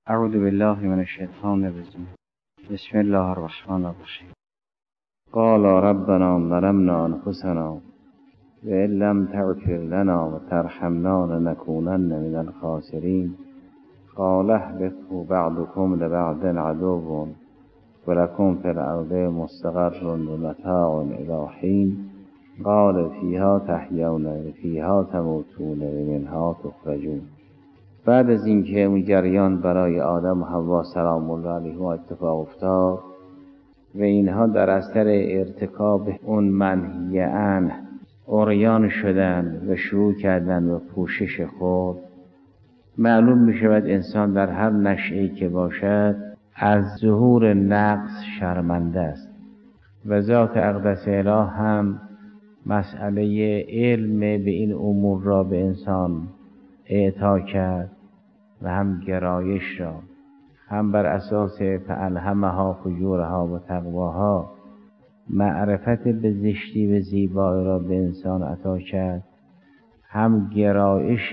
اعوذ بالله من الشیطان الرجیم. بسم الله الرحمن الرحیم. قال ربنا ظلمنا انفسنا وان لم تغفر لنا وترحمنا لنكونن من الخاسرین. قال اهبطوا بعضكم لبعض عدو ولكم في الارض مستقر ومتاع الی حین. قال فیها تحیون وفیها تموتون ومنها تخرجون. بعد از اینکه اون جریان برای آدم و حوا سلام الله علیهما اتفاق افتاد و اینها در اثر ارتکاب اون منهی عنه عریان شدن و شروع کردن و پوشش خود، معلوم می شود انسان در هر نشأه‌ای که باشد از ظهور نقص شرمنده است و ذات اقدس اله هم مسئله علم به این امور را به انسان اعطا کرد و هم گرایش را، هم بر اساس فالهمها فجورها و تقواها معرفت به زشتی و زیبایی را به انسان عطا کرد، هم گرایش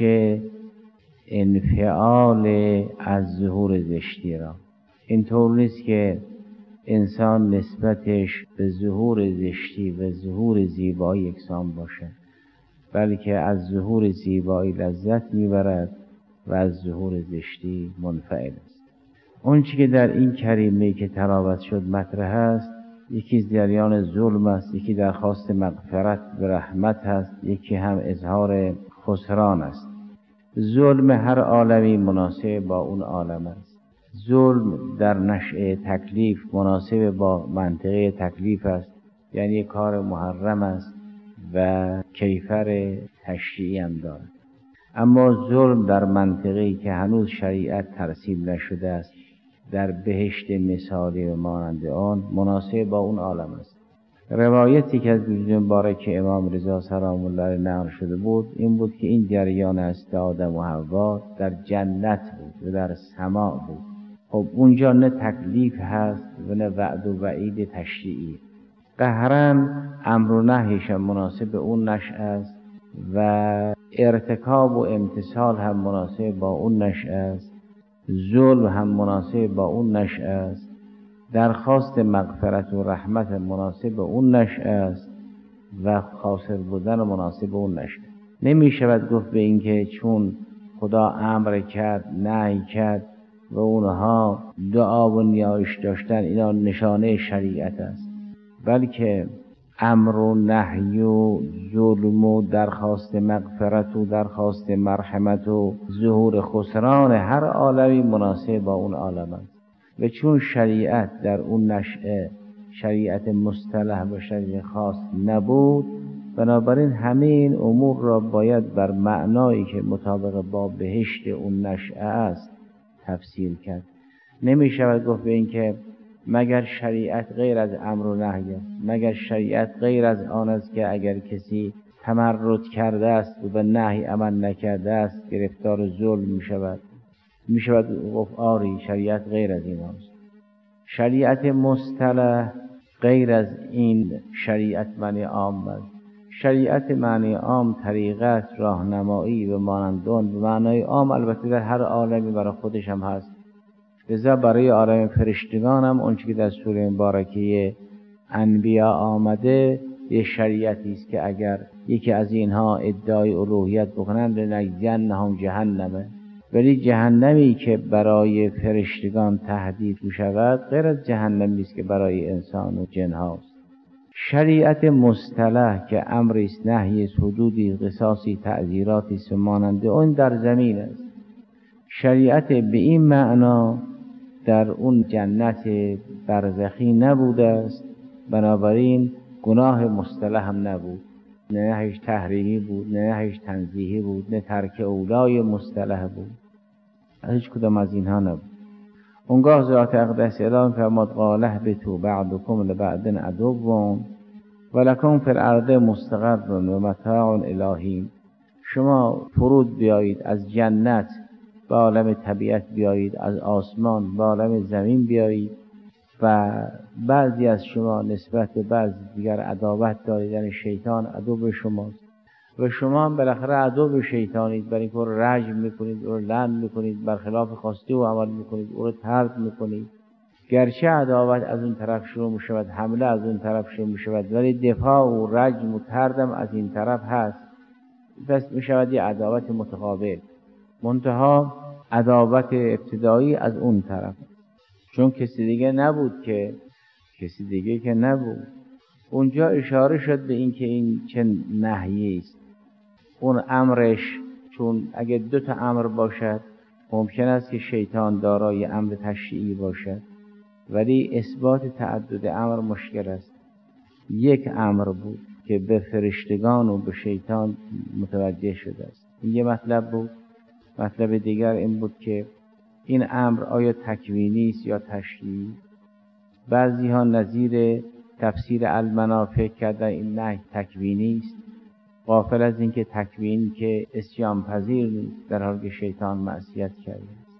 انفعال از ظهور زشتی را. اینطور نیست که انسان نسبتش به ظهور زشتی و ظهور زیبایی یکسان باشد، بلکه از ظهور زیبایی لذت میبرد و از ظهور زشتی منفعل است. اون چی که در این کریمه که تلاوت شد مطرح است، یکی جریان ظلم است، یکی درخواست مغفرت و رحمت است، یکی هم اظهار خسران است. ظلم هر عالمی مناسب با اون عالم است. ظلم در نشأه تکلیف مناسب با منطقه تکلیف است، یعنی کار محرم است و کیفر تشریعی هم دارد. اما ظلم در منطقه‌ای که هنوز شریعت ترسیم نشده است، در بهشت مثالی و مانند آن مناسب با اون عالم است. روایتی که از مبارک امام رضا سلام الله علیه نقل شده بود این بود که این جریان است آدم و حوا در جنت بود و در سماع بود. خب اونجا نه تکلیف هست و نه وعد و وعید تشریعی. قهرن امر و نهیش مناسب اون نشأه است و ارتکاب و امتثال هم مناسب با اون نشأه است. ظلم هم مناسب با اون نشأه است. درخواست مغفرت و رحمت مناسب با اون نشأه است و خاسر بودن مناسب با اون نشأه. نمی شود گفت به این که چون خدا امر کرد نهی کرد و اونها دعا و نیایش داشتن اینا نشانه شریعت است، بلکه امر و نهی و ظلم و درخواست مغفرت و درخواست مرحمت و ظهور خسران هر عالمی مناسب با اون عالم است. و چون شریعت در اون نشأه شریعت مصطلح و شریعت خاص نبود، بنابراین همه این امور را باید بر معنایی که مطابق با بهشت اون نشأه است تفسیر کرد. نمی شود گفت به این که مگر شریعت غیر از امر و نهی است، مگر شریعت غیر از آن است که اگر کسی تمرد کرده است و به نهی عمل نکرده است گرفتار ظلم می شود گفت آری شریعت غیر از این است. شریعت مصطلح غیر از این شریعت معنی عام است. شریعت معنی عام طریقت راهنمایی و مانندان و معنی عام البته در هر عالمی برای خودش هم هست. لذا برای عالم فرشتگان هم اون چیزی که در سوره مبارکه انبیا آمده یه شریعتی است که اگر یکی از اینها ادعای الوهیت بکنند لنجزینهم جهنمه، ولی جهنمی که برای فرشتگان تهدید می‌شود غیر از جهنمی است که برای انسان و جن هاست. شریعت مصطلح که امری است، نهی است، حدودی، قصاصی، تعزیراتی است و مانند اون در زمین است. شریعت به این معنا در اون جنت برزخی نبوده است، بنابراین گناه مصطلح هم نبود، نه نهیش تحریمی بود، نه نهیش تنزیهی بود، نه ترک اولای مصطلح بود، هیچ کدام از اینها نبود. اونگاه ذات اقدس اله فرمود قال اهبطوا بعضکم لبعض عدو ولکم فی الارض مستقر و متاع الی حین. شما فرود بیایید از جنت به عالم طبیعت بیایید، از آسمان به عالم زمین بیایید و بعضی از شما نسبت به بعضی دیگر عداوت دارید، یعنی شیطان عدو شماست. و شما هم بالاخره عدو شیطانید، برای اینکه او رو رجم میکنید، او رو لعن میکنید، برخلاف خواسته او عمل میکنید، او رو طرد میکنید. گرچه عداوت از اون طرف شروع میشود، حمله از اون طرف شروع میشود، ولی دفاع و رجم و طردم از این طرف هست. پس میشود یه عداوت متقابل، منتها عداوت ابتدایی از اون طرف، چون کسی دیگه نبود. اونجا اشاره شد به این که این چه نهیی است. اون امرش، چون اگه 2 تا امر باشد ممکن است که شیطان دارای امر تشریعی باشد، ولی اثبات تعدد امر مشکل است. 1 امر بود که به فرشتگان و به شیطان متوجه شده است. این یه مطلب بود. مطلب دیگر این بود که این امر آیا تکوینی است یا تشریعی. بعضی ها نظیر تفسیر المنافع کردن این نهی تکوینی است، غافل از این که تکوین که اسیان پذیر نیست، در حالی که شیطان معصیت کرده.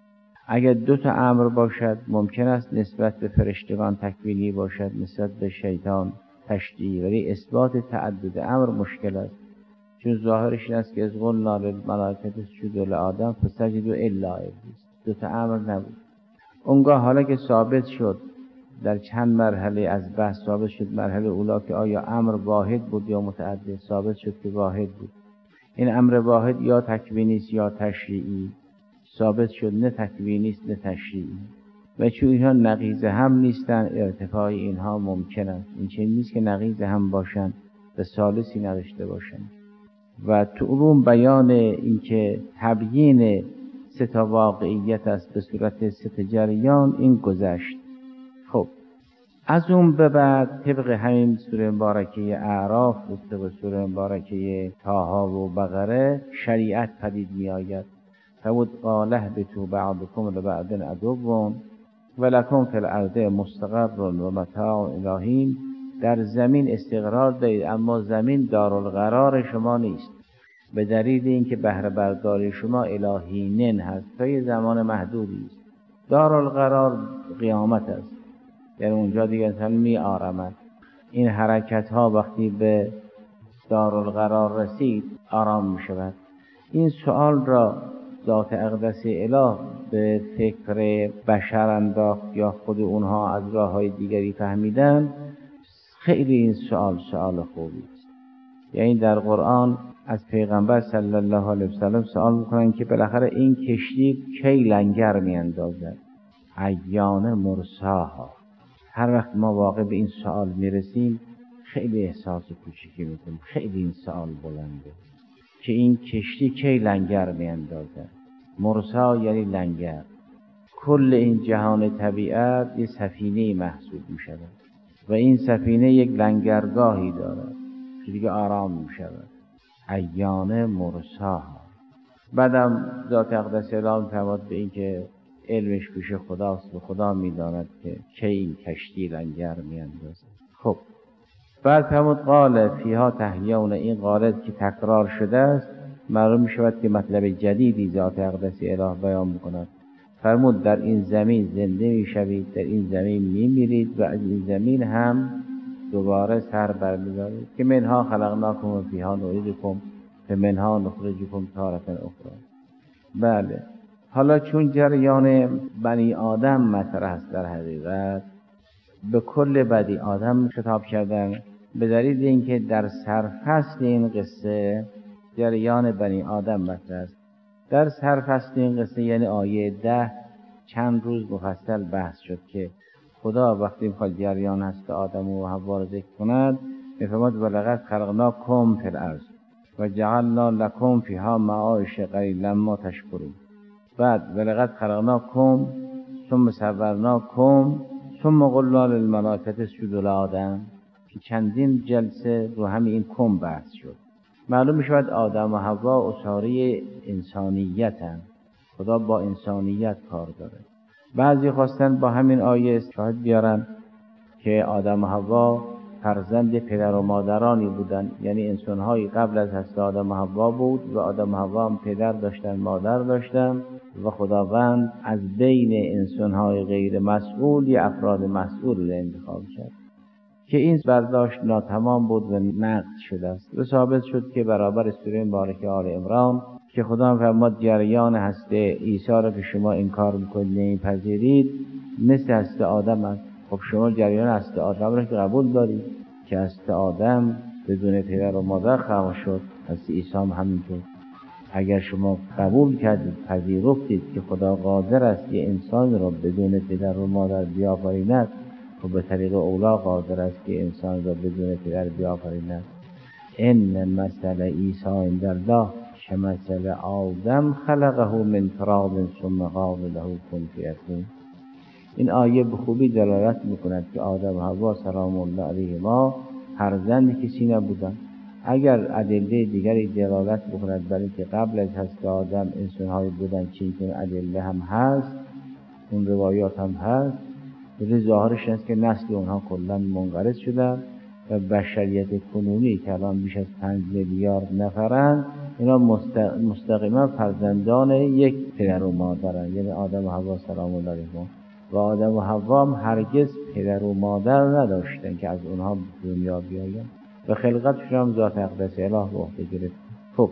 اگر 2 تا امر باشد ممکن است نسبت به فرشتگان تکوینی باشد، نسبت به شیطان تشریعی، ولی اثبات تعدد امر مشکل است، چون ظاهرش این است که از قلنا للملائکة اسجدوا لآدم فسجدوا الا ابلیس. 2 تا امر نبود. اونگاه حالا که ثابت شد در چند مرحله از بحث ثابت شد، مرحله اولا که آیا امر واحد بود یا متعدد، ثابت شد که واحد بود. این امر واحد یا تکوینی است یا تشریعی. ثابت شد نه تکوینی است نه تشریعی. و چون اینها نقیض هم نیستن، ارتفاع اینها ممکن است. این چنین نیست که نقیض هم باشند و ثالثی نداشته باشند. و تو علوم بیان این که تبیین 3 تا واقعیت است به صورت 3 تا جریان این گذشت. خب از اون به بعد طبق همین سوره مبارکه اعراف و طبق سوره مبارکه طه و بقره شریعت پدید می آید. فود قال اهبطوا بعضکم لبعض عدو ولکم فی الارض مستقر و متاع الی حین. در زمین استقرار دارید، اما زمین دارالقرار شما نیست، به دلیل اینکه بهره برداری شما الی حین هست، تا یه زمان محدودی است. دارالقرار قیامت است، یعنی اونجا دیگه انسان می آرامد. این حرکت ها وقتی به دارالقرار رسید آرام می شود. این سوال را ذات اقدس اله به فکر بشر انداخت یا خود اونها از راه های دیگری فهمیدن. خیلی این سوال خوبی است. یعنی در قرآن از پیغمبر صلی الله علیه وسلم سوال میکنن که بالاخره این کشتی کی لنگر می اندازد؟ ایان مرساها. هر وقت ما واقع به این سوال میرسیم خیلی احساس کوچیکی میکنیم. خیلی این سوال بلنده که این کشتی کی لنگر می اندازد؟ مرسا یعنی لنگر. کل این جهان طبیعت یک سفینه محسوب می شود و این سفینه یک لنگرگاهی دارد که دیگه آرام می شود. ایان مرساها. بعدم ذات اقدس اله فرمود به این که علمش پیش خداست و خدا می‌داند که کی این کشتی لنگر می‌اندازد. خب بعد فرمود قال فیها تحیون. این قالت که تکرار شده است معلوم می‌شود که مطلب جدیدی ذات اقدس اله بیان می‌کند. فرمود در این زمین زنده می‌شوید، در این زمین می‌میرید و از این زمین هم دوباره سر برمی‌دارید که منها خلقناکم و فیها نعیدکم و منها نخرجکم تارة اخری. بله، حالا چون جریان بنی آدم مطرح است، در حقیقت به کل بنی آدم خطاب کردن، به دلیل اینکه در سرفصل این قصه جریان بنی آدم مطرح است. در سرفصل این قصه یعنی آیه 10 چند روز مفصل بحث شد که خدا وقتی میخواد جریان هست آدم و حوا را ذکر کند میفرماد ولقد خلقناکم فی الارض و جعلنا لکم فیها معایش قلیلا ما تشکرون. بعد ولقد خلقناکم ثم صورناکم ثم قلنا للملائکة اسجدوا لآدم، که چندین جلسه رو همین این کم بحث شد. معلوم میشود آدم و حوا اساره انسانیتن، خدا با انسانیت کار داره. بعضی خواستن با همین آیه شاهد بیارن که آدم و حوا فرزند پدر و مادرانی بودن، یعنی انسان‌های قبل از هست آدم و حوا بود و آدم و حوا هم پدر داشتن مادر داشتن و خداوند از بین انسان‌های غیر مسئول یا افراد مسئول را انتخاب کرد. که این برداشت ناتمام بود و نقض شده است و ثابت شد که برابر سوره مبارکه آل عمران که خدا فرمود جریان هست عیسی را که شما انکار میکنید نمیپذیرید مثل هست آدم است. خب شما جریان هست آدم را که قبول دارید که هست آدم بدون پدر و مادر خلق شد، هست عیسی هم همینطور. اگر شما قبول کردید پذیرفتید که خدا قادر است که انسان را بدون پدر و مادر بیافریند، خب به طریق اولا قادر است که انسان را بدون پدر بیافریند. ان مثل عیسی عند الله کمثل آدم خلقه من تراب ثم قال له کن فیکون. این آیه به خوبی دلالت میکند که آدم و حوا سلام الله علیهما فرزند کسی نبودند. اگر ادله دیگری دلالت بکند برای که قبل از هست آدم انسان‌هایی بودند چون ادله هم هست، اون روایات هم هست، ولی ظاهرش است که نسل اونها کلا منقرض شده و بشریت کنونی که الان بیش از 5 میلیارد نفرند، اینا مستقیما فرزندان یک پدر و مادرند، یعنی آدم و حوا سلام الله علیهما. و آدم و حوا هم هرگز پدر و مادر نداشتن که از اونها به دنیا بیایند و خلقتشون هم ذات اقدس اله به عهده گرفت. خب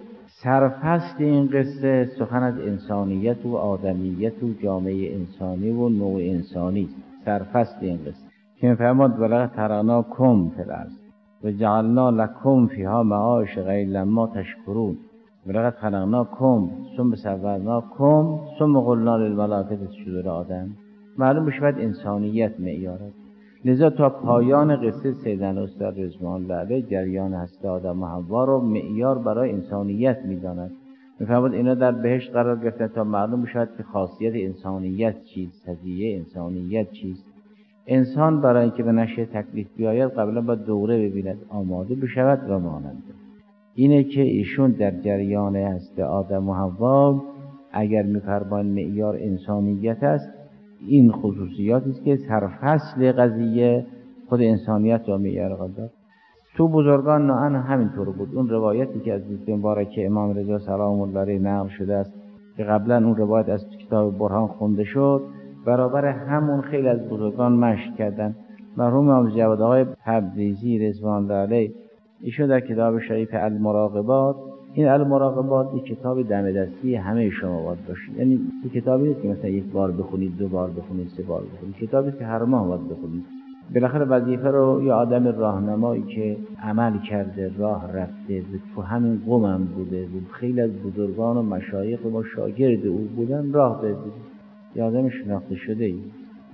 سرفصل این قصه سخن از انسانیت و آدمیت و جامعه انسانی و نوع انسانی است. سرفصل این قصه که می‌فرماد ولقد ترعناکم فی الارض و جعلنا لکم فیها معایش غیر لما تشکرون ولقد خلقناکم ثم صورناکم ثم قلنا للملائکه اسجدوا لآدم. معلوم بشود انسانیت معیاره. لذا تا پایان قصه سیدنا استاد رضوان الله علیه جریان هست آدم و حوا رو معیار برای انسانیت می‌داند. می‌فرماد اینا در بهشت قرار گرفتن تا معلوم بشود که خاصیت انسانیت چیست، هدیه انسانیت چیست. انسان برای اینکه به نشه تکلیف بیاید قبلا باید دوره ببیند، آماده بشود و مانند. اینه که ایشون در جریان هست آدم و حوا اگر می‌فرمان معیار انسانیت است، این خصوصیاتی است که سرفصل قضیه خود انسانیت را معیار قرار. تو بزرگان نه همینطور بود. اون روایتی که از مبارکه امام رضا سلام الله علیه نقل شده است که قبلا اون روایت از کتاب برهان خونده شد، برابر همون خیلی از بزرگان مشق کردن. مرحوم امام جواد آقای تبریزی رضوان الله علیه ایشون در کتاب شریف المراقبات، این المراقبات یک کتاب دم دستی همه شما باید باشید. یعنی این کتابی نیست که مثلا یک بار بخونید، 2 بار بخونید، 3 بار بخونید. کتابی که هر ماه باید بخونید. بالاخره وظیفه رو یه آدم راهنمایی که عمل کرده، راه رفته، تو همین قم هم بوده، خیلی از بزرگان و مشایخ و شاگرد او بودن، راه بده. یه آدم شناخته شده ای.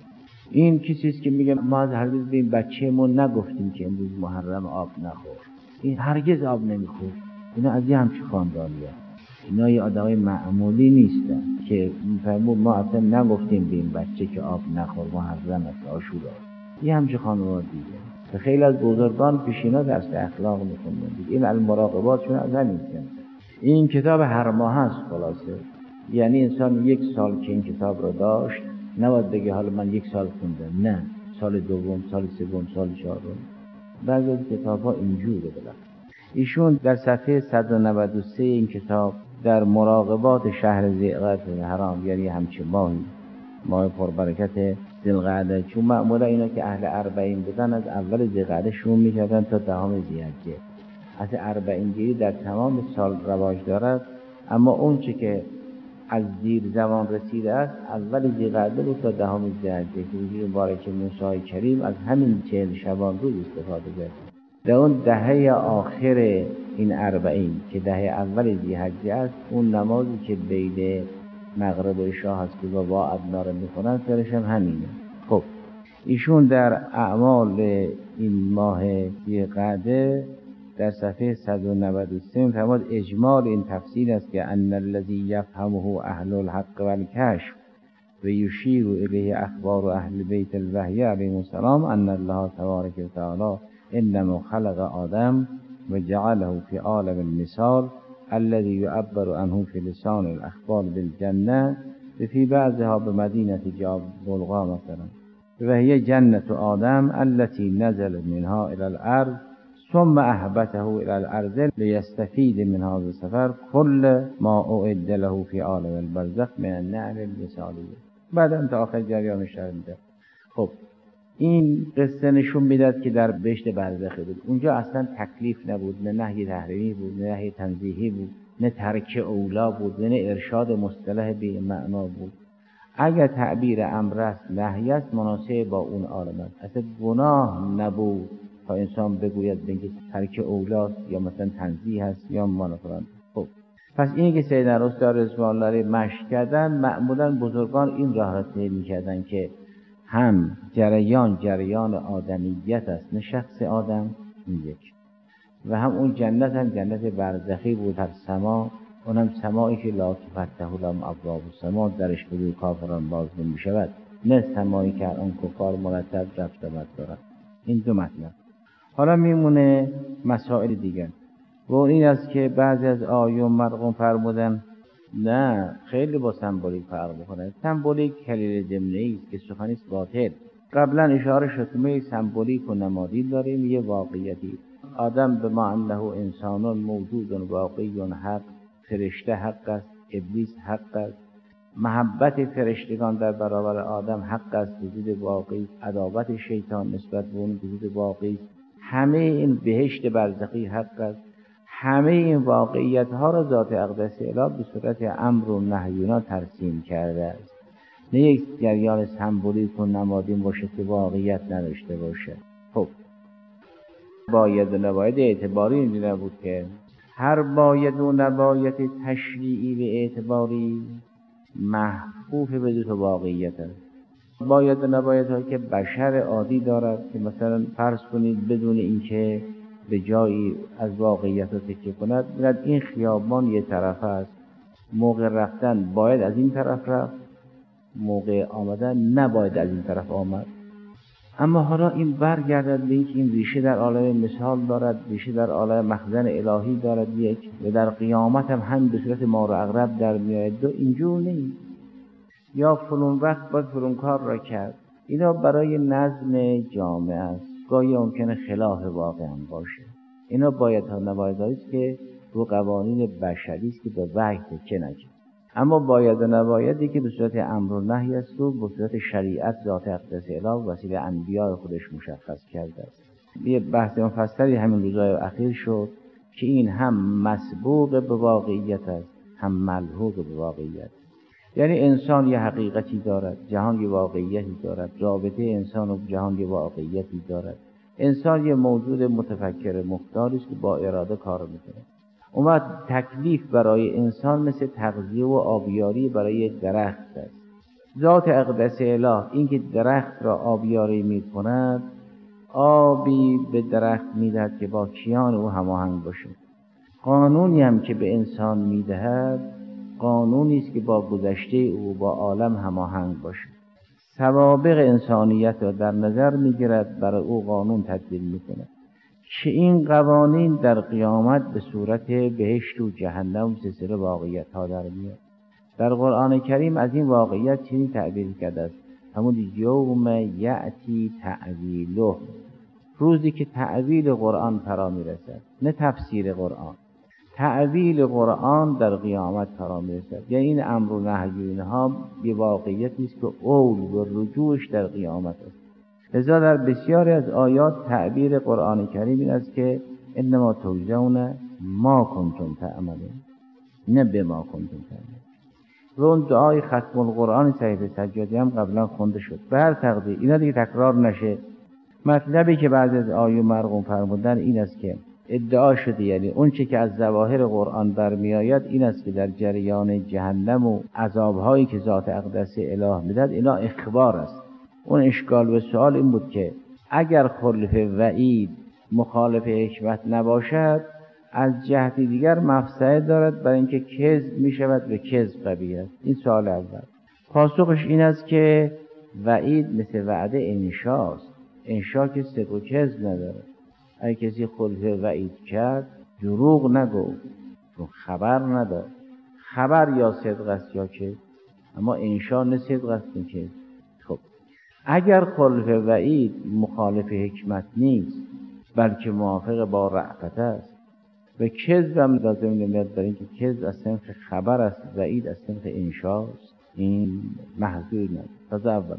این کسی است که میگه ما هرگز به این بچه‌مون نگفتیم که امروز محرم آب نخور. این هرگز آب نمیخورد. اینا از یه همچین خاندانیه. اینا یه آدمای معمولی نیستن که میفهمون ما اصلا نگفتیم به این بچه که آب نخور، محرم است، عاشورا. یه همچین خانواده دیگه. خیلی از بزرگان پیشینا درس اخلاق میخوندن. این المراقباتشون از همین جنسه. این کتاب هر ماه هست خلاصه. یعنی انسان 1 سال که این کتاب رو داشت نباید بگه حالا من 1 سال خوندم. نه، سال دوم، سال سوم، سال چهارم. بعضی از کتاب‌ها اینجوره بالاخره. ایشون در صفحه 193 این کتاب در مراقبات شهر ذی‌قعده حرام، یعنی همچین ماه پربرکت ذی‌القعده، چون معمولا اینا که اهل اربعین بودن از اول ذی‌قعده شروع می‌کردن تا 10 ذی‌حجه. اصل اربعین گیری در تمام سال رواج دارد، اما اون چه که از دیر زمان رسیده است اول ذی‌قعده بود تا 10 ذی‌حجه که حضور مبارک موسی کریم از همین 40 شبان روز استفاده کرد. در اون دهه آخر این 40 که دهه اول ذی‌حجه است، اون نمازی که بین مغرب و عشا هست که با ادنا رو میخونن سرش هم همینه. خب ایشون در اعمال این ماه ذی‌قعده در صفحه 193 فرمود اجمال این تفسیر است که ان الذی یفهمه اهل الحق والکشف و یشیر الیه اخبار اهل بیت الوحی علیهم السلام ان الله تبارک و تعالی انما خلق آدم و جعله فی عالم المثال الذي يعبر عنه في لسان الاخبار بالجنه فی بعضها بمدینه جابلقا مثلا و هي جنة آدم التي نزل منها الى الارض ثم اهبته الى الارض لیستفید من هذا السفر كل ما اعد له في عالم البرزخ من النعم المثالیه. بعد تا آخر جریان شرمده. خب این قصه نشون میداد که در بهشت برزخی بود. اونجا اصلا تکلیف نبود، نه نهی تحریمی بود، نه نهی تنزیهی بود، نه ترک اولا بود، نه ارشاد مصطلح به معنا بود. اگر تعبیر امر است، نهی است، مناسب با اون عالم است. اصلا گناه نبود تا انسان بگوید بگه ترک اولاست یا مثلا تنزیه هست یا منافران. خب پس اینی که سید استاد رضوان الله مشق کردن، معمولا بزرگان این راه را طی می‌کردن که هم جریان آدمیت است، نه شخص آدم این یک، و هم اون جنت هم جنت برزخی بود، هر سما، اونم سمایی که لا تفتح لهم ابواب السما، درش به کافران باز نمی‌شود، نه سمایی که الان کفار مرتب رفت آمد دارد. این دو مطلب. حالا میمونه مسائل دیگر و این است که بعضی از آیون مرقوم فرمودن نه خیلی با سمبولیک فرق می‌کنه. سمبولیک کلیله ضمنی است که سخنی است باطل. قبلا اشاره شد که سمبولیک و نمادین داریم، یه واقعیتی. آدم به ما انه انسان موجود واقعی حق، فرشته حق است، ابلیس حق است، محبت فرشتگان در برابر آدم حق است، وجود واقعی، عداوت شیطان نسبت به اون وجود واقعی، همه این بهشت برزخی حق است. همه این واقعیت ها را ذات اقدس الهی به صورت امر و نهیونا ترسیم کرده است. نه یک جریان سمبولیک و نمادین باشه که واقعیت نداشته باشه. خب باید و نباید اعتباری اینجا نبود که هر باید و نباید تشریعی و اعتباری محفوف به دو تا واقعیت است. باید و نباید هایی که بشر عادی دارد که مثلا فرض کنید بدون اینکه به جایی از واقعیت رو تکیه کند، میگن این خیابان یه طرف است، موقع رفتن باید از این طرف رفت، موقع آمدن نباید از این طرف آمد. اما حالا این برگردد به اینکه این ریشه در عالم مثال دارد، ریشه در عالم مخزن الهی دارد یک، و در قیامت هم به صورت مار و عقرب در میآید. دو اینجور نیست یا فلان وقت باید فلان کار را کرد. اینا برای نظم جامعه است، گاهی ممکنه خلاف واقع هم باشه. اینا باید ها نبایدهایی است که رو قوانین بشری است که به وحی تکیه نکنه. اما باید و نبایدی که به صورت امر و نهی است و به صورت شریعت ذات اقدس الهی وسیله انبیاء خودش مشخص کرده است. یه بحث مفصلی همین روزهای اخیر شد که این هم مسبوق به واقعیت است، هم ملحوق به واقعیت. یعنی انسان یه حقیقتی دارد، جهان یه واقعیتی دارد، رابطه انسان و جهان یه واقعیتی دارد. انسان یه موجود متفکر مختاری است که با اراده کار میکنه. اون وقت تکلیف برای انسان مثل تغذیه و آبیاری برای درخت است. ذات اقدس اله این که درخت را آبیاری میکند، آبی به درخت میدهد که با کیان او هماهنگ باشه. قانونی هم که به انسان میدهد قانونی است که با گذشته او با عالم هماهنگ باشه. سوابق انسانیت را در نظر میگیرد، برای او قانون تدبیر میکند که این قوانین در قیامت به صورت بهشت و جهنم سلسله واقعیت ها در میاد. در قرآن کریم از این واقعیت چنین تعبیر کرده است: همون یوم یأتی تأویله، روزی که تأویل قرآن فرا میرسد، نه تفسیر قرآن. تأویل قرآن در قیامت فرا میرسد. یعنی این امر و نهی اینها یه واقعیتی است که اول و رجوعش در قیامت است. لذا در بسیاری از آیات تعبیر قرآن کریم این است که انما تجزون ما کنتم تعملون، نه بما کنتم تعملون. و اون دعای ختم القرآن صحیفه سجادی هم قبلا خونده شد. به هر تقدیر اینا دیگه تکرار نشه. مطلبی که بعضی از آیه مرقوم فرمودن این است که ادعا شده، یعنی اون چه که از ظواهر قرآن برمی آید این است که در جریان جهنم و عذابهایی که ذات اقدس اله میدهد اینا اخبار است. اون اشکال و سوال این بود که اگر خلف وعید مخالف حکمت نباشد، از جهت دیگر مفسده دارد، برای اینکه کذب می شود به کذب قبیه است. این سوال اول. پاسخش این است که وعید مثل وعده انشاست. انشا که صدق و کذب نداره. اگه کسی خلف وعید کرد دروغ نگو، چون خبر نداره. خبر یا صدق است یا کذب، اما انشا نه صدق است نه کذب. خب اگر خلف وعید مخالف حکمت نیست بلکه موافق با رأفت است، و کذب هم لازم نمیاد، برای اینکه کذب از صنف خبر است، وعید از صنف انشاست، این محضور نداره. تا اول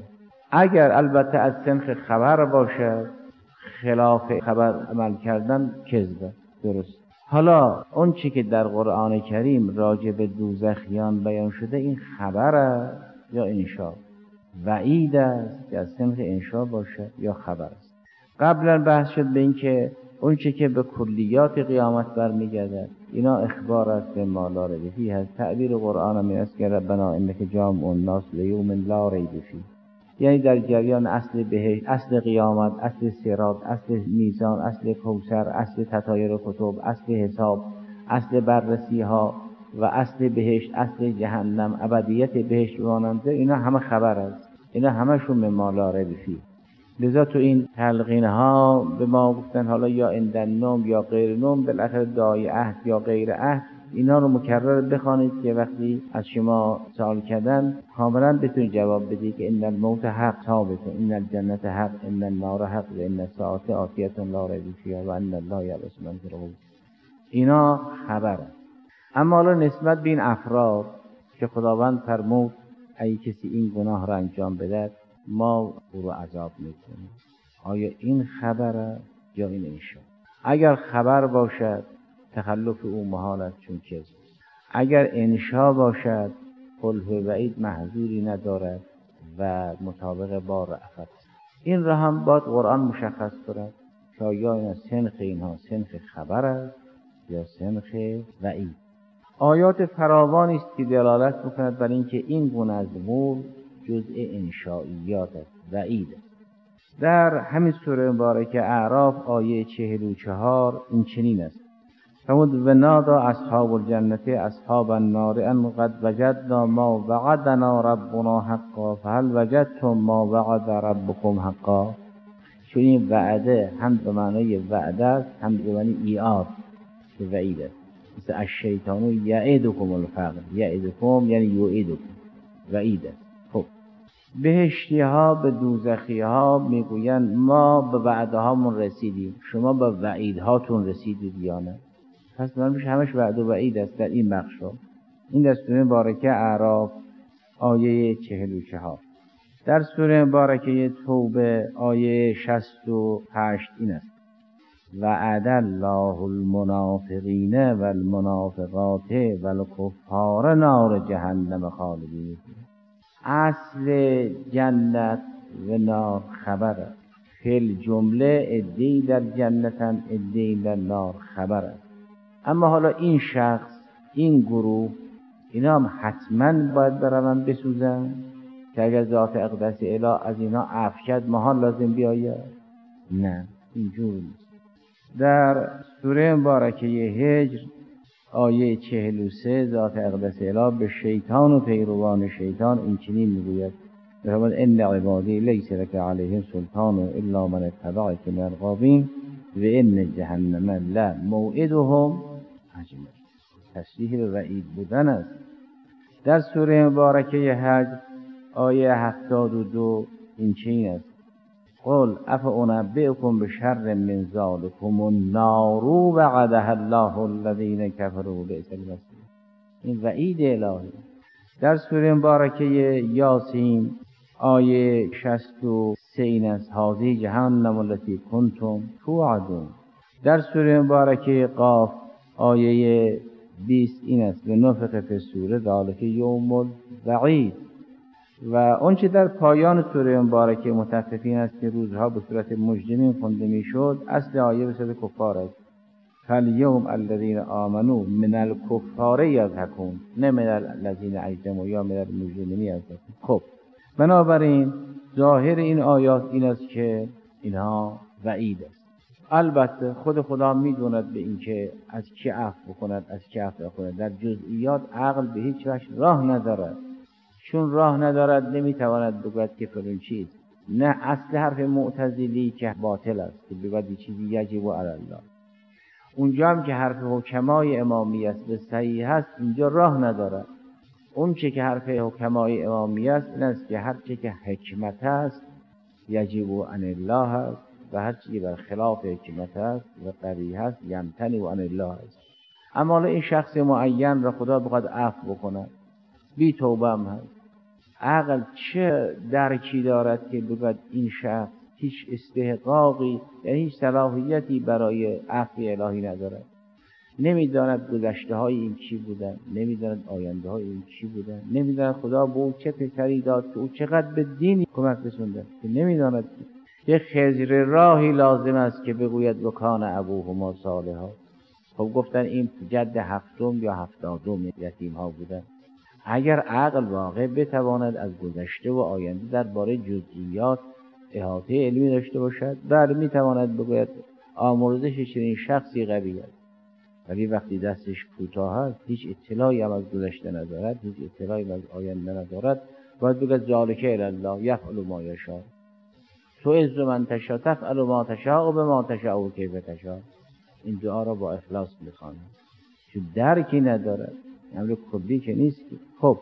اگر البته از سنخ خبر باشد، خلاف خبر عمل کردن کذبه، درست. حالا اون چی که در قرآن کریم راجع به دوزخیان بیان شده، این خبر است یا انشا؟ وعید است که از سنخ انشا باشه یا خبر است؟ قبلا بحث شد به این که اون چی که به کلیات قیامت برمیگردد اینا اخبار است به ما لا ریب فیه هست. تعبیر قرآن هم است که ربنا انک جامع الناس لیوم لا ریب فیه، یعنی در جریان اصل بهشت، اصل قیامت، اصل صراط، اصل میزان، اصل کوثر، اصل تطایر کتب، اصل حساب، اصل بررسی ها و اصل بهشت، اصل جهنم، ابدیت بهشت و ماننده، اینا همه خبر است، اینا همشون به ما لا ریب فیه. لذا تو این تلقین ها به ما گفتن حالا یا عند نوم یا غیر نوم، بالاخره داعی عهد یا غیر عهد، اینا رو مکرر بخوانید که وقتی از شما سوال کردن کاملا بتونید جواب بدید که ان الموت حق ثابت، ان الجنت حق، ان النار حق و ان الساعه آتیه لا ریب فیها و ان الله یبعث من فی القبور. اینا خبره. اما حالا نسبت به این افراد که خداوند فرمود اگه کسی این گناه را انجام بده ما او رو عذاب میکنیم، آیا این خبره یا این انشا؟ اگر خبر باشد تخلف او محال است چون کذب. اگر انشا باشد قلح وعید محذوری ندارد و مطابق با رأفت. این را هم باید قرآن مشخص کند که آیا این سنخ اینها سنخ خبر است یا سنخ وعید. آیات فراوانی است که دلالت میکند بر اینکه این گونه از امور جزء انشائیات است، وعید است. در همین سوره مبارکه اعراف آیه 44 این چنین است: فرمود و نادا اصحاب الجنت اصحاب النار ان قد وجدنا ما وعدنا ربنا حقا فهل وجدتم ما وعد ربكم حقا. چون این وعده هم به معنای وعده است هم به معنای ایعاد که وعید است. مثل الشیطان یعدکم الفقر، یعدکم یعنی یعیدکم، وعید است. خب بهشتی ها به دوزخی ها میگویند ما به وعده هامون رسیدیم، شما به وعید هاتون رسیدید یا نه؟ پس معلومش همش وعد و وعید است در این بخشا. این در سوره مبارکه اعراف آیه 44. در سوره مبارکه توبه آیه 68 این است: وعد الله المنافقین والمنافقات والکفار نار جهنم خالدین. اصل جنت و نار خبر است. فی جمله عده‌ای در جنتن عده‌ای در نار خبر است. اما حالا این شخص، این گروه، اینا هم حتما باید بروند بسوزن که اگر ذات اقدس اله از اینا عفو کرد محال لازم بیاید؟ نه، اینجور نیست. در سوره مبارکه هجر آیه 43 ذات اقدس اله به شیطان و پیروان شیطان این چنین میگوید: فرمود ان عبادی لیس لک علیهم سلطان الا من اتبعک من الغاوین و ان جهنم لموعدهم اجمعین. تصریح به وعید بودن است. در سوره مبارکه حج آیه 72 این چنین است: قل افانبئکم بشر من ذلکم النار وعدها الله الذین کفروا بئس المصیر. این وعید الهی. در سوره مبارکه یاسین آیه 63 این است: هذه جهنم التي کنتم توعدون. در سوره مبارکه قاف آیه 20 این است: و نفخ فی الصور ذلک یوم الوعید. و اونچه در پایان سوره مبارکه مطففین است که روزها به صورت مجرمین خونده میشد، اصل آیه به صورت کفار است: فالیوم الذین آمنوا من الکفار یضحکون، نه من الذین اجرموا یا من المجرمین یضحکون. خب بنابراین ظاهر این آیات این است که اینها وعید است. البته خود خدا میدوند به این که از کی عفو بکند از کی عفو نکند. در جزئیات عقل به هیچ وجه راه ندارد. چون راه ندارد نمیتواند بگوید که فلان چیست. نه، اصل حرف معتزلی که باطل است که بگوید چیزی یجب علی الله. اونجا هم که حرف حکمای امامی است به صحیح است، اینجا راه ندارد. اون چه که حرف حکمای امامی است این است که هر چه که حکمت است یجب عن الله است و هر چیزی بر خلاف حکمت است و قبیح است یمتنع عن الله است. اما این شخص معین را خدا بخواد عفو بکند، بی توبه هم هست، عقل چه درکی دارد که بگوید این شخص هیچ استحقاقی، یعنی هیچ صلاحیتی برای عفو الهی ندارد. نمیداند گذشته های این چی بودن، نمیداند آینده های این چی بودن، نمیداند خدا به او چه پسری داد که او چقدر به دین کمک رسونده که نمیداند. یک خضر راهی لازم است که بگوید وکان ابوهما صالحا. خب گفتن این جد هفتم یا هفتادم یتیم ها بودن. اگر عقل واقع بتواند از گذشته و آینده درباره جزئیات احاطه علمی داشته باشد، بله میتواند بگوید آمرزش چنین شخصی قوی است. ولی وقتی دستش کوتاه است، هیچ اطلاعی هم از گذشته ندارد، هیچ اطلاعی از آینده ندارد، باید بگوید ذالک الی الله یفعل ما یشاء، تعز من تشاء تفعل ما تشاء و بما تشاء و کیف تشاء. این دعا را با اخلاص میخواند، چون درکی ندارد، امر کلی که نیست. خب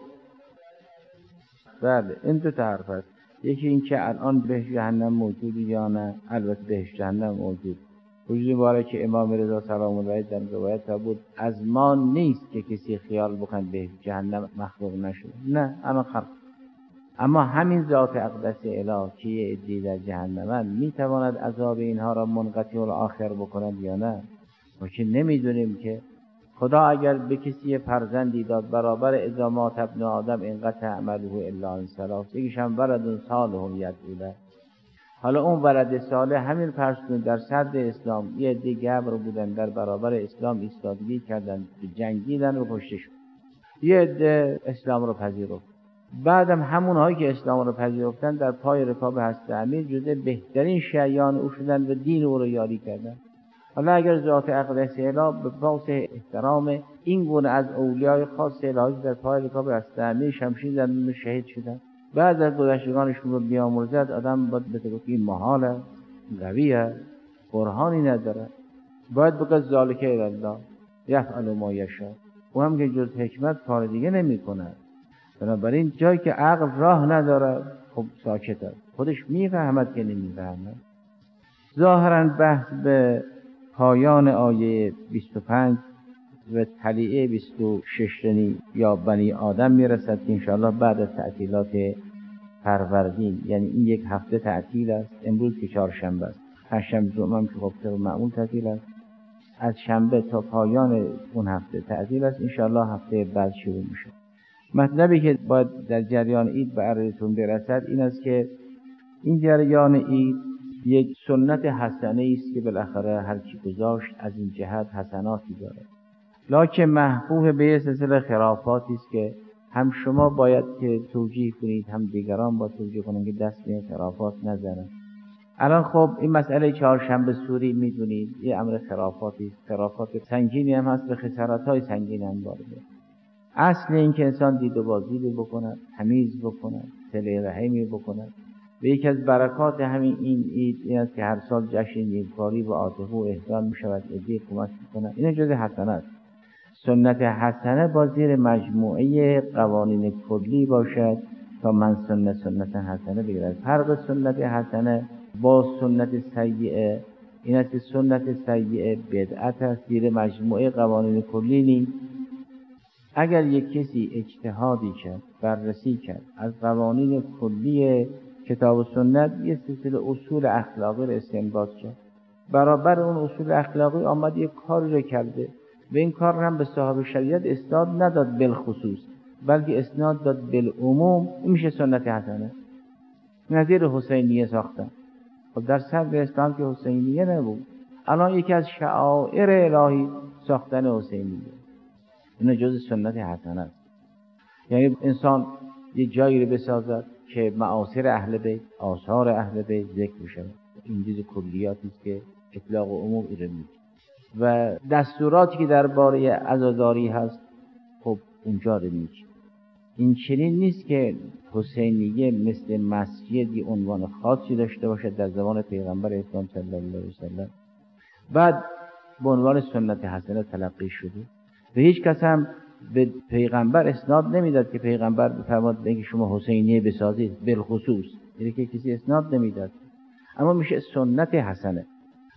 بله این دو تا حرف است. یکی این که الان بهشت جهنم موجود یا نه. البته بهشت جهنم موجود. وجود باره که امام رضا سلام الله علیه در روایت بود از ما نیست که کسی خیال بکن بهشت جهنم مخلوق نشده، نه الان خلق. اما همین ذات اقدس اله که یه عده‌ای در جهنمن میتواند عذاب اینها را منقطع الاخر بکند یا نه؟ ما که نمیدونیم که. خدا اگر به کسی فرزندی داد برابر ادامات ابن آدم اینقطع عمله الا ان ثلاث، یکیش هم ولد صالح یدعو له. حالا اون ولد صالح همین فرض کنید در صدر اسلام یه عده گبر بودن، در برابر اسلام ایستادگی کردن، جنگیدن و کشته شد. یه عده اسلام رو پذیرفت. بعدم همونهایی که اسلام رو پذیرفتن در پای رکاب حضرت امیر جزء بهترین شیعیان او شدن و دین او رو یاری کردن. حالا اگر ذات اقدس اله به واسطه احترام این گونه از اولیای خاص الهی در پای رکاب حضرت امیر شمشیر زدن و شهید شدن، بعد از گذشتگانشون رو بیامرزد، آدم باید بگه که این محاله، قویه، برهانی نداره. باید بگه ذالک الی الله یفعل ما یشاء. او هم که جز حکمت کار دیگه نمی کند. بنابراین جایی که عقل راه نداره خب ساکت است، خودش میفهمد که نمیفهمد. ظاهرا بحث به پایان آیه 25 و طلیعه 26 یا بنی آدم میرسد که انشاءالله بعد از تعطیلات فروردین، یعنی این یک هفته تعطیل است. امروز که چهارشنبه است، پنجشنبه جمعه هم که خب معمول تعطیل است. از شنبه تا پایان اون هفته تعطیل است. انشاءالله هفته بعد شروع میشه. مطلبی که باید در جریان عید به عرضتون برسد این است که این جریان عید یک سنت حسنه است که بالاخره هر کی گذاشت از این جهت حسناتی داره، لکن محفوظ به یه سلسله خرافاتی است که هم شما باید که توجیه کنید، هم دیگران باید توجیه کنند که دست به خرافات نزنن. الان خب این مسئله چهارشنبه سوری میدونید یه امر خرافاتی است، خرافات سنگینی هم هست، به خسارت‌های سنگین هم وارده. اصل این که انسان دید و بازدید بکند، تمیز بکند، صله رحمی بکند. و یکی از برکات همین این عید این است که هر سال جشن نیکوکاری و عاطفه و احسان می‌شود، عده کمک می‌کند. این جزء حسنه است. سنت حسنه با زیر مجموعه قوانین کلی باشد تا من سنت حسنه بگیرد. فرق سنت حسنه با سنت سیئه این است که سنت سیئه بدعت است، زیر مجموعه قوانین کلی نیست. اگر یک کسی اجتهادی کرد، بررسی کرد از قوانین کلی کتاب و سنت، یه سلسله اصول اخلاقی رو استنباط کرد، برابر اون اصول اخلاقی آمد یک کاری رو کرده و این کار هم به صاحب شریعت اسناد نداد بالخصوص، بلکه اسناد داد بالعموم، این میشه سنت حسنه. نظیر حسینیه ساختن. خب در صدر اسلام که حسینیه نبود، الان یکی از شعائر الهی ساختن حسینیه. این جز سنت حسنه است. یعنی انسان یه جایی رو بسازد که معاصر اهل بیت، آثار اهل بیت ذکر بشه. این جز کلیاتی است که اطلاق و عموم رو میده و دستوراتی که درباره عزاداری هست خب اونجا رو میگه. این چنین نیست که حسینیه مثل مسجدی عنوان خاصی داشته باشد در زمان پیغمبر اسلام صلی الله علیه وسلم بعد به عنوان سنت حسنه تلقی شده و هیچ کس هم به پیغمبر اسناد نمیداد که پیغمبر بفرماد بگه شما حسینیه بسازید بالخصوص، یعنی که کسی اسناد نمیداد. اما میشه سنت حسنه.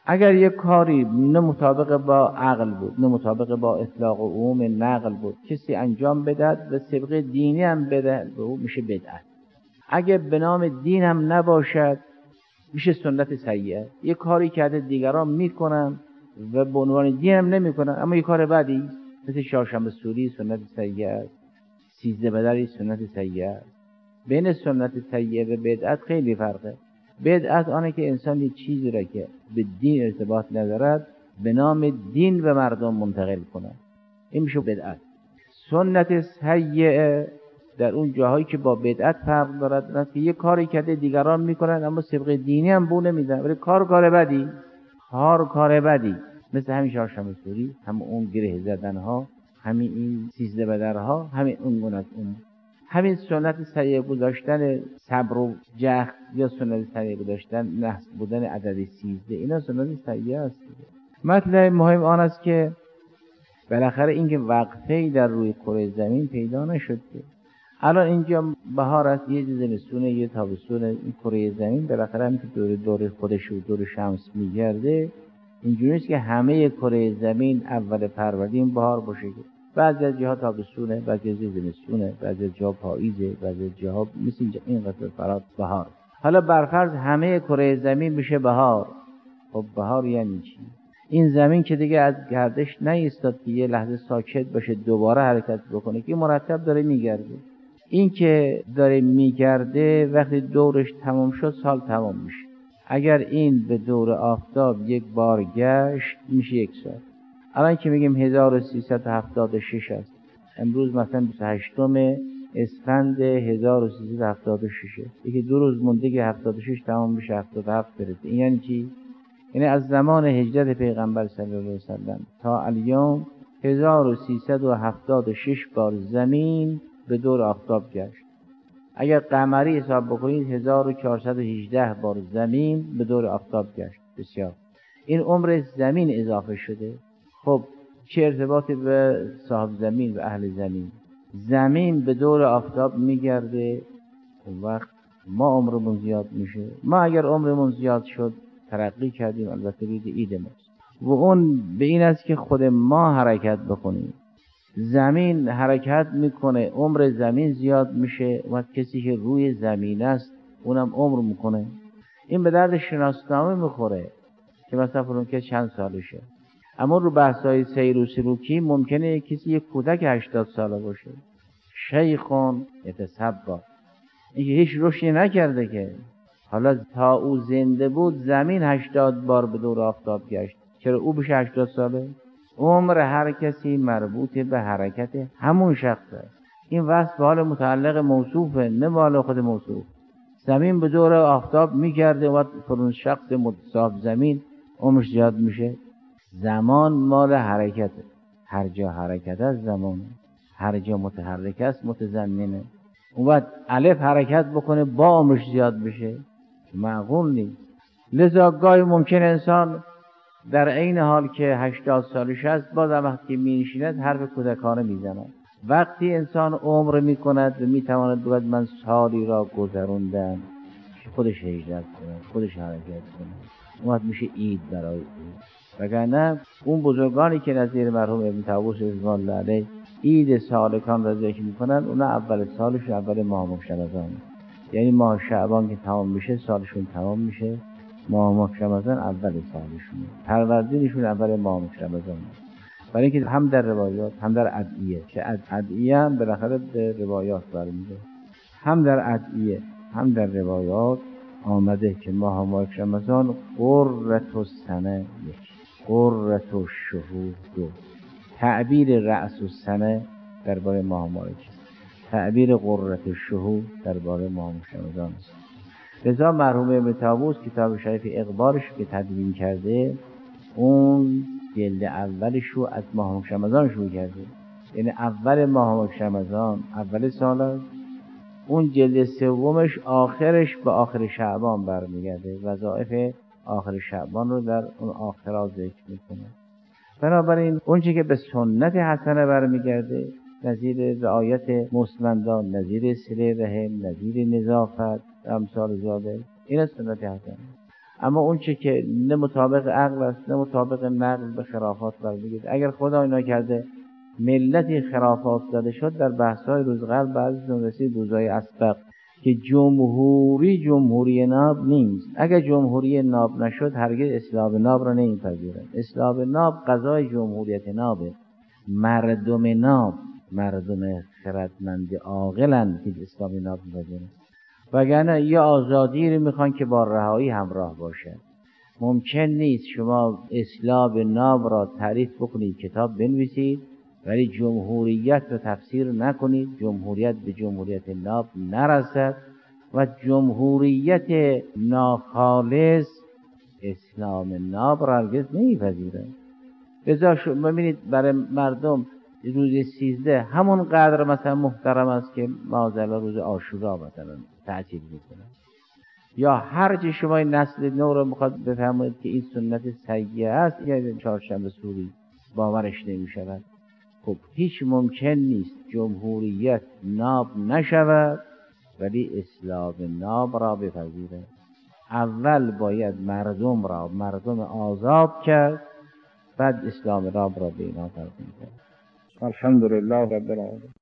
اگر یک کاری نه مطابق با عقل بود، نه مطابق با اطلاق و عموم نقل بود، کسی انجام بدهد و سبق دینی هم بدهد، به او میشه بدعت. اگر به نام دین هم نباشد میشه سنت سیئه. یک کاری کرده دیگران میکنن و به عنوان دین هم نمیکنن، اما یک کار بدی، مثل چهارشنبه سوری سنت سیئه است، 13 بدری سنت سیئه است. بین سنت سیئه و بدعت خیلی فرقه. بدعت آنه که انسان یک چیزی را که به دین ارتباط ندارد به نام دین به مردم منتقل کنه، این میشه بدعت. سنت سیئه در اون جاهایی که با بدعت فرق دارد، نه که یک کاری کرده دیگران میکنن اما سبق دینی هم بو نمیدن، ولی کار بدی، کار بدی، مثل همین چهارشنبه سوری، هم اون گره زدن ها، همین این 13 بدرها، همین اون گونه اون. همین سنت سیئه گذاشتن صبر و جهد یا سنت سیئه گذاشتن نحس بودن عدد 13، اینا سنت سیئه است. مطلب مهم آن است که بالاخره اینکه وقفه‌ای در روی کره زمین پیدا نشد. الان اینجا بهار است، یه زمستونه، یه تابستونه، این کره زمین بالاخره هم که دور خودش و دور شمس میگرده، اینجوری است که همه کره زمین اول فروردین بهار باشه. بعضی از جاها تابستونه، بعضی از زمستونه، بعضی از جاها پاییزه، بعضی از جاها مثل اینجا این قسمت فرات بهار. حالا برفرض همه کره زمین بشه بهار. خب بهار یعنی چی؟ این زمین که دیگه از گردش نیستاد که یه لحظه ساکت باشه دوباره حرکت بکنه، که مرتب داره میگرده. این که داره میگرده وقتی دورش تمام شد سال تمام میشه. اگر این به دور آفتاب یک بار گشت میشه یک سال. الان که میگیم 1376 است، امروز مثلا 28 اسفند 1376، یکی 2 روز مونده که 76 تمام بشه 77 برسه. این یعنی چی؟ یعنی از زمان هجرت پیغمبر صلی الله علیه وسلم تا الیوم 1376 بار زمین به دور آفتاب گشت. اگر قمری حساب بکنید 1418 بار زمین به دور آفتاب گشت. بسیار. این عمر زمین اضافه شده. خب چه ارتباطی به صاحب زمین و اهل زمین؟ زمین به دور آفتاب میگرده، وقت ما عمرمون زیاد میشه. ما اگر عمرمون زیاد شد ترقی کردیم، البته روی اید ماست، و اون به این است که خود ما حرکت بکنیم. زمین حرکت میکنه، عمر زمین زیاد میشه و کسی که روی زمین است اونم عمر میکنه. این به درد شناسنامه میخوره که مثلا فرون که چند سالشه، اما رو بحثای سیر و سلوکی ممکنه کسی یک کودک 80 ساله باشه، شیخون یتصبا، اینکه هیچ رشدی نکرده که. حالا تا او زنده بود زمین 80 بار به دور آفتاب گشت، چرا او بشه 80 ساله؟ عمر هر کسی مربوط به حرکت همون شخصه. این وصف به حال متعلق موصوفه، نه به حال خود موصوف. زمین به دور آفتاب میگرده و فرون شخص صاحب زمین عمرش زیاد میشه. زمان مال حرکته، هر جا حرکت است زمانه، هر جا متحرک است متزمنه. اون وقت الف حرکت بکنه با عمرش زیاد بشه، معقول نیست. لذا گاهی ممکن انسان در عین حال که 80 سالش است بازم وقتی می‌نشیند حرف کودکانه میزند. وقتی انسان عمر میکند و میتواند بگوید من سالی را گذروندم، خودش هجرت کنه، خودش حرکت کنه، اون وقت میشه عید برای او. وگرنه اون بزرگانی که نظیر مرحوم ابن طاووس رضوان الله علیه عید سالکان را ذکر میکنن، اونا اول سالش اول ماه رمضان، یعنی ماه شعبان که تمام میشه سالشون تمام میشه، ماه رمضان اول سالشون، فروردینشون اول ماه رمضان. برای اینکه هم در روایات هم در ادعیه، که ادعیه هم بالاخره به روایات برمیگرده، هم در ادعیه هم در روایات آمده که ماه رمضان قرة السنه یک، قرة الشهور دو. تعبیر رأس السنه درباره ماه مبارک، تعبیر قرة الشهور درباره ماه رمضان است. لذا مرحوم ابن طاووس کتاب شریف اقبارش که تدوین کرده، اون جلد اولش رو از ماه رمضان شروع کرده، یعنی اول ماه رمضان اول سال است. اون جلد سومش آخرش به آخر شعبان برمیگرده، وظایف آخر شعبان رو در اون آخرات ذکر میکنه. بنابراین اون چیزی که به سنت حسنه برمیگرده، نظیر رعایت مسلمندان، نظیر صله رحم، نظیر نظافت، امثال ذالک، این سنت حسنه. اما اون چه که نه مطابق عقل است نه مطابق نقل به خرافات قرار بگیرد. اگر خدای نکرده ملتی خرافات زده شد، در بحث‌های روزگار بعضیشون رسید روزای اسبق که جمهوری ناب نیست. اگر جمهوری ناب نشد هرگز اسلام ناب را نمیپذیرد. اسلام ناب قضای جمهوریت نابه. مردم ناب، مردم خردمند عاقلند که اسلام ناب میپذیرند، وگرنه یه آزادی رو میخوان که با رهایی همراه باشه. ممکن نیست شما اسلام ناب را تعریف بکنید، کتاب بنویسید، ولی جمهوریت رو تفسیر نکنید، جمهوریت به جمهوریت ناب نرسد و جمهوریت ناخالص اسلام ناب را هرگز نمیپذیره. لذا شما ببینید برای مردم روز 13 همون قدر مثلا محترم است که معاذالله روز عاشورا مثلا تعطیل میکنه. یا هر چی شما این نسل نو رو میخواد بفهمید که این سنت سیئه است، یا چهارشنبه سوری باورش نمیشود. خب هیچ ممکن نیست جمهوریت ناب نشود ولی اسلام ناب را بپذیره. اول باید مردم آزاد کرد، بعد اسلام ناب را به اینا تقدیم کرد. الحمدلله رب العالمین.